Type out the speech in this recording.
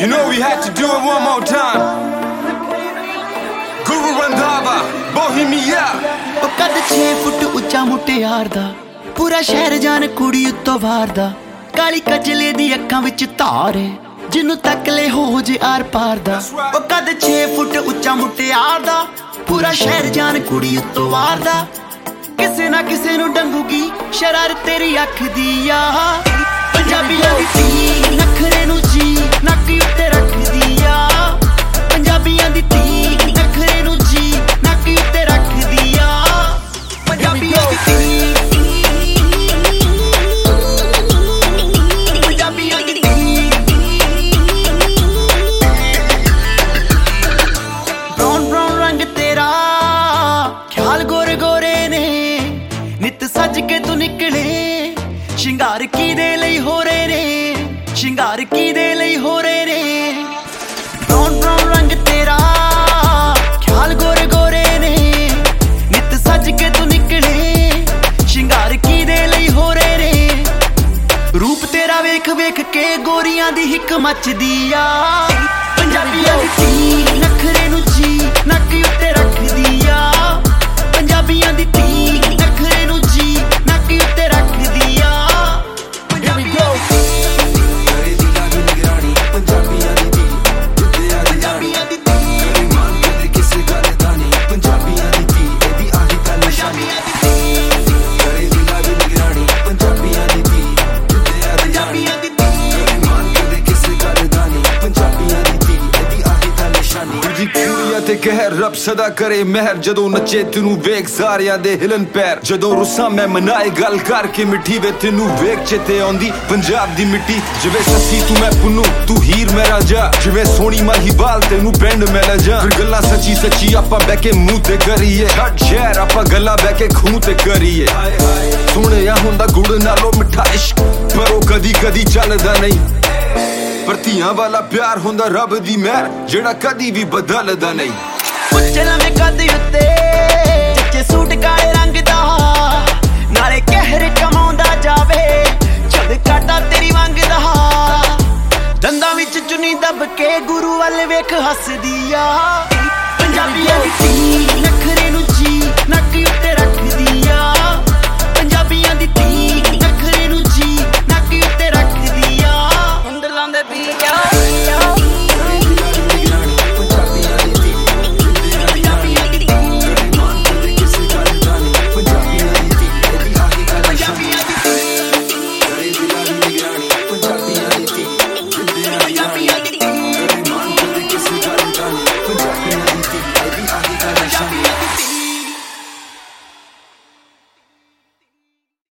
You know we had to do it one more time. Guru Randhava, Bohemia. ਉਹ ਕੱਦ 6 ਫੁੱਟ ਉੱਚਾ ਮੁਟਿਆਰ ਦਾ ਪੂਰਾ ਸ਼ਹਿਰ ਜਾਣ ਕੁੜੀ ਉੱਤੋਂ ਵਾਰਦਾ ਕਾਲੀ ਕਜਲੇ ਦੀ ਅੱਖਾਂ ਵਿੱਚ ਧਾਰ ਏ ਜਿਹਨੂੰ ਤੱਕ ਲੈ ਹੋ ਜੇ ਆਰ ਪਾਰ ਦਾ ਉਹ ਕੱਦ 6 ਫੁੱਟ ਉੱਚਾ ਮੁਟਿਆਰ ਦਾ ਪੂਰਾ ਸ਼ਹਿਰ ਜਾਣ ਕੁੜੀ ਉੱਤੋਂ ਵਾਰਦਾ ਕਿਸੇ ਨਾ ਕਿਸੇ ਨੂੰ ਡੰਗੂਗੀ ਸ਼ਰਾਰਤ ਤੇਰੀ ਅੱਖ ਦੀ ਆ ਪੰਜਾਬੀਆਂ ਦੀ ਧੀ ਨਖਰੇ ਨੂੰ ਜੀ ਨੱਕ ਉੱਤੇ ਰੱਖਦੀ ਆ ਪੰਜਾਬੀਆਂ ਦੀ ਧੀ ਨਖਰੇ ਨੂੰ ਜੀ ਨੱਕ ਉੱਤੇ ਰੱਖਦੀ ਆ ਪੰਜਾਬੀਆਂ ਦੀ ਧੀ ਪੰਜਾਬੀਆਂ ਦੀ ਧੀ ਬਰਾਊਨ ਬਰਾਊਨ ਰੰਗ ਤੇਰਾ ਖਿਆਲ ਗੋਰੇ ਗੋਰੇ ਨੇ ਨਿਤ ਸੱਜ ਕੇ ਤੂੰ ਨਿਕਲੇ ਸ਼ਿੰਗਾਰ ਕਿਹਦੇ ਲਈ ਹੋ ਰਹੇ ਨੇ ਸ਼ਿੰਗਾਰ ਕਿਹਦੇ ਲਈ ਹੋ ਰਹੇ ਨੇ ਬਰਾਊਨ ਬਰਾਊਨ ਰੰਗ ਤੇਰਾ ਖਿਆਲ ਗੋਰੇ ਗੋਰੇ ਨੇ ਨਿਤ ਸੱਜ ਕੇ ਤੂੰ ਨਿਕਲੇ ਸ਼ਿੰਗਾਰ ਕਿਹਦੇ ਲਈ ਹੋ ਰਹੇ ਨੇ ਰੂਪ ਤੇਰਾ ਵੇਖ ਵੇਖ ਕੇ ਗੋਰੀਆਂ ਦੀ ਹਿੱਕ ਮੱਚਦੀ ਆ ਪੰਜਾਬੀਆਂ ਦੀ ਧੀ ਨਖਰੇ ਨੂੰ ਜੀ ਨੱਕ ਉੱਤੇ ਰੱਖਦੀ ਆ ਪੰਜਾਬੀਆਂ ਦੀ ਧੀ ਨਖਰੇ ਨੂੰ ਜੀ ਨੱਕ ਉੱਤੇ ਰੱਖਦੀ ਆ ਤੇ ਕਹਿਰ ਰੱਬ ਸਦਾ ਕਰੇ ਮਹਿਰ ਜਦੋਂ ਨੱਚੇ ਤੈਨੂੰ ਵੇਖ ਸਾਰਿਆਂ ਦੇ ਹਿਲਨ ਪੈਰ ਜਦੋਂ ਰੁੱਸਾਂ ਮੈਂ ਮਨਾਏ ਗੱਲ ਕਰਕੇ ਮਿੱਠੀ ਵੇ ਤੈਨੂੰ ਵੇਖ ਚੇਤੇ ਆਉਂਦੀ ਪੰਜਾਬ ਦੀ ਮਿੱਟੀ ਜਿਵੇਂ ਸੱਸੀ ਤੂੰ ਮੈਂ ਪੁੰਨੂ ਤੂੰ ਹੀਰ ਮੈਂ ਰਾਜਾ ਜਿਵੇਂ ਸੋਹਣੀ ਮਾਹੀਵਾਲ ਤੈਨੂੰ ਪਿੰਡ ਮੈਂ ਲੈ ਜਾ ਫਿਰ ਗੱਲਾਂ ਸੱਚੀ ਸੱਚੀ ਆਪਾਂ ਬਹਿ ਕੇ ਮੂੰਹ ਤੇ ਕਰੀਏ ਛੱਡ ਸ਼ਹਿਰ ਆਪਾਂ ਗੱਲਾਂ ਬਹਿ ਕੇ ਖੂਹ ਤੇ ਕਰੀਏ ਸੁਣਿਆ ਹੁੰਦਾ ਗੁੜ ਨਾਲੋਂ ਮਿੱਠਾ ਇਸ਼ਕ ਪਰ ਉਹ ਕਦੀ ਕਦੀ ਚੱਲਦਾ ਨਹੀਂ ਪਰ ਧੀਆਂ ਵਾਲਾ ਪਿਆਰ ਹੁੰਦਾ ਰੱਬ ਦੀ ਮਿਹਰ ਜਿਹੜਾ ਕਦੀ ਵੀ ਬਦਲਦਾ ਨਹੀਂ ਉੱਚੇ ਲੰਮੇ ਕੱਦ ਉੱਤੇ ਚੱਚੇ ਸੂਟ ਕਾਲੇ ਰੰਗ ਦਾ ਨਾਲੇ ਕਹਿਰ ਕਮਾਉਂਦਾ ਜਾਵੇ ਜਦ ਕਾਟਾ ਤੇਰੀ ਮੰਗਦਾ ਦੰਦਾਂ ਵਿੱਚ ਚੁੰਨੀ ਦੱਬ ਕੇ ਗੁਰੂ ਵੱਲ ਵੇਖ ਹੱਸਦੀ ਆ ਪੰਜਾਬੀਆਂ ਦੀ ਧੀ